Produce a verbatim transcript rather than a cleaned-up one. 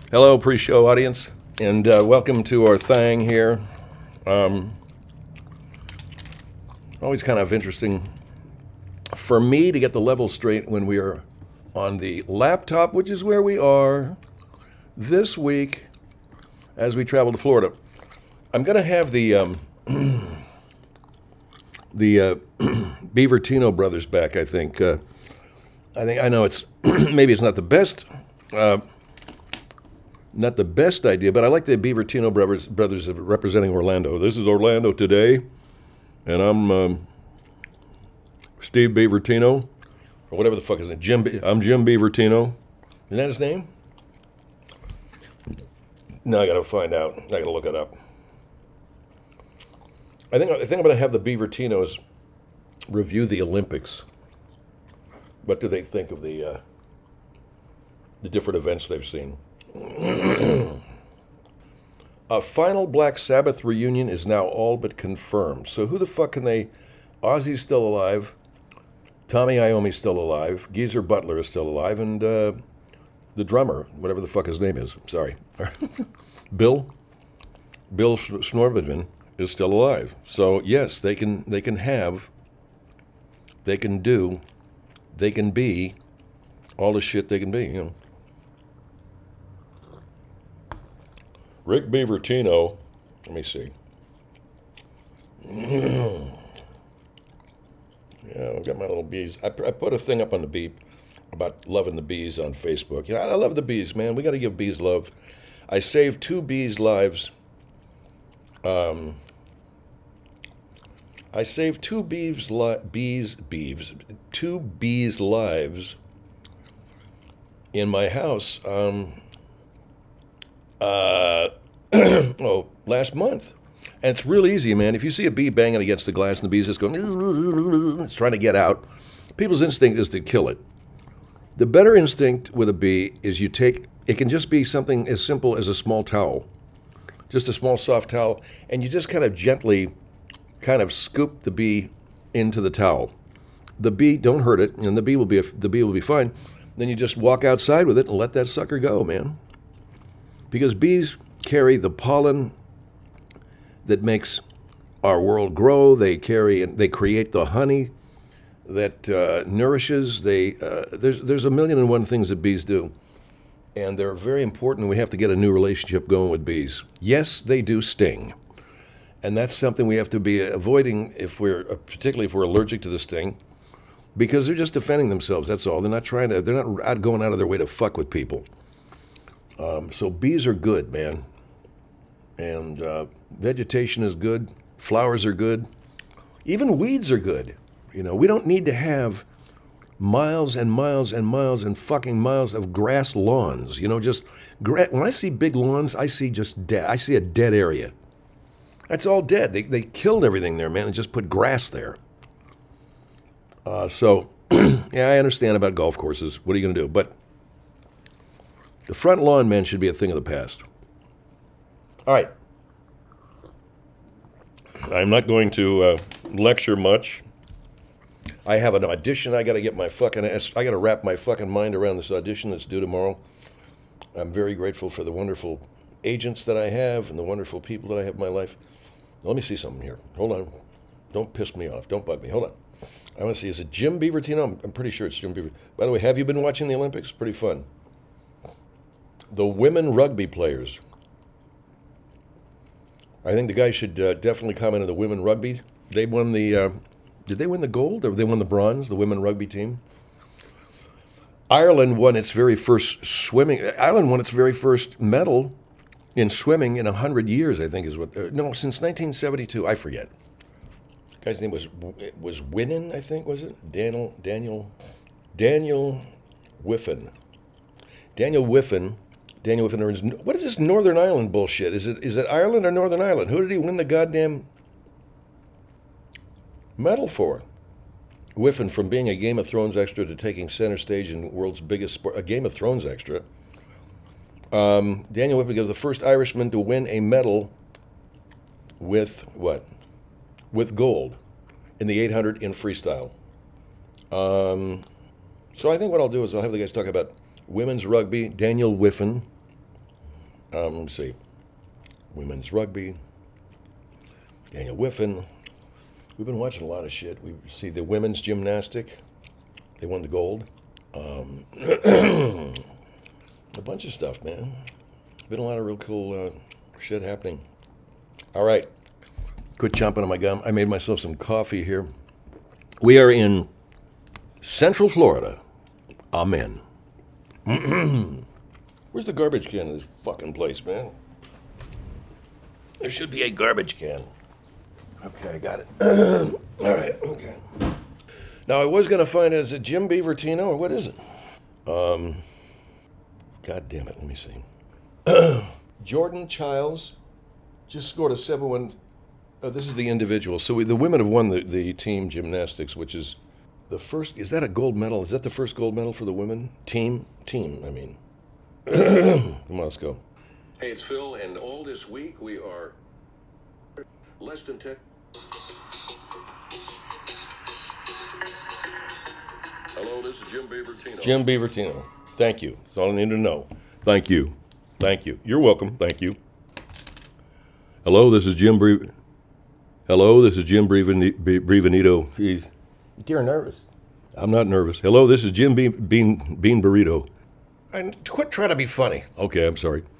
Hello, pre-show audience, and uh, welcome to our thing here. Um, always kind of interesting for me to get the level straight when we are on the laptop, which is where we are this week as we travel to Florida. I'm going to have the um, the uh, Beavertino brothers back. I think. Uh, I think I know it's maybe it's not the best. Uh, Not the best idea, but I like the Beavertino brothers, brothers of representing Orlando. This is Orlando today, and I'm um, Steve Beavertino, or whatever the fuck his name. Jim. Be- I'm Jim Beavertino. Isn't that his name? No, I gotta find out. I gotta look it up. I think I think I'm gonna have the Beavertinos review the Olympics. What do they think of the uh, the different events they've seen? A final Black Sabbath reunion is now all but confirmed. So who the fuck can they... Ozzy's still alive. Tommy Iommi's still alive. Geezer Butler is still alive. And uh, the drummer, whatever the fuck his name is, sorry. Bill? Bill Snorbidman is still alive. So yes, they can they can have, they can do, they can be all the shit they can be, you know. Rick Beavertino, let me see. Yeah, I've got my little bees. I, I put a thing up on the bee about loving the bees on Facebook. You know, I love the bees, man. We got to give bees love. I saved two bees' lives. Um, I saved two bees, li- bees, bees, two bees' lives in my house. Um, uh, oh, last month. And it's real easy, man. If you see a bee banging against the glass and the bee's just going, it's trying to get out, people's instinct is to kill it. The better instinct with a bee is you take, it can just be something as simple as a small towel, just a small soft towel, and you just kind of gently kind of scoop the bee into the towel. The bee, don't hurt it, and the bee will be, the bee will be fine. Then you just walk outside with it and let that sucker go, man. Because bees carry the pollen that makes our world grow. They carry and they create the honey that uh, nourishes. They uh, there's there's a million and one things that bees do, and they're very important. We have to get a new relationship going with bees. Yes, they do sting, and that's something we have to be avoiding if we're particularly if we're allergic to the sting, because they're just defending themselves. That's all. They're not trying to. They're not out going out of their way to fuck with people. Um, so bees are good, man. And uh, vegetation is good. Flowers are good. Even weeds are good. You know, we don't need to have miles and miles and miles and fucking miles of grass lawns. You know, just gra- when I see big lawns, I see just dead. I see a dead area. That's all dead. They they killed everything there, man, and just put grass there. Uh, so, yeah, I understand about golf courses. What are you going to do? But the front lawn, man, should be a thing of the past. All right. I'm not going to uh, lecture much. I have an audition. I got to get my fucking ass. I got to wrap my fucking mind around this audition that's due tomorrow. I'm very grateful for the wonderful agents that I have and the wonderful people that I have in my life. Let me see something here. Hold on. Don't piss me off. Don't bug me. Hold on. I want to see. Is it Jim Beavertino? I'm, I'm pretty sure it's Jim Beavertino. By the way, have you been watching the Olympics? Pretty fun. The women rugby players. I think the guy should uh, definitely comment on the women rugby. They won the, uh, did they win the gold or they won the bronze, the women rugby team? Ireland won its very first swimming, Ireland won its very first medal in swimming in one hundred years, I think is what, uh, no, since nineteen seventy-two, I forget. The guy's name was, was Winnan, I think, was it? Daniel, Daniel, Daniel Whiffen. Daniel Whiffen. Daniel Whiffen earns. What is this Northern Ireland bullshit? Is it is it Ireland or Northern Ireland? Who did he win the goddamn medal for? Whiffen, from being a Game of Thrones extra to taking center stage in world's biggest sport, a Game of Thrones extra. Um, Daniel Whiffen becomes the first Irishman to win a medal with what? With gold in the eight hundred in freestyle. Um, so I think what I'll do is I'll have the guys talk about women's rugby, Daniel Whiffen, Um, let me see. Women's rugby. Daniel Whiffen. We've been watching a lot of shit. We see the women's gymnastic. They won the gold. Um, a bunch of stuff, man. Been a lot of real cool uh, shit happening. All right. Quit chomping on my gum. I made myself some coffee here. We are in Central Florida. Amen. Where's the garbage can in this fucking place, man? There should be a garbage can. Okay, I got it. All right, okay. Now, I was going to find out, is it Jim Beavertino or what is it? Um, God damn it, let me see. Jordan Childs just scored a seven one. Oh, this is the individual. So we, the women have won the, the team gymnastics, which is the first. Is that a gold medal? Is that the first gold medal for the women? Team? Team, I mean. Come on, let's go. Hey, it's Phil, and all this week we are less than ten. Hello, this is Jim Beavertino. Jim Beavertino. Thank you. That's all I need to know. Thank you. Thank you. You're welcome. Thank you. Hello, this is Jim Bre- Hello, this is Jim Brevenito. Jeez. You're nervous. I'm not nervous. Hello, this is Jim Bean, Bean, Bean Burrito. And quit trying to be funny. Okay, I'm sorry.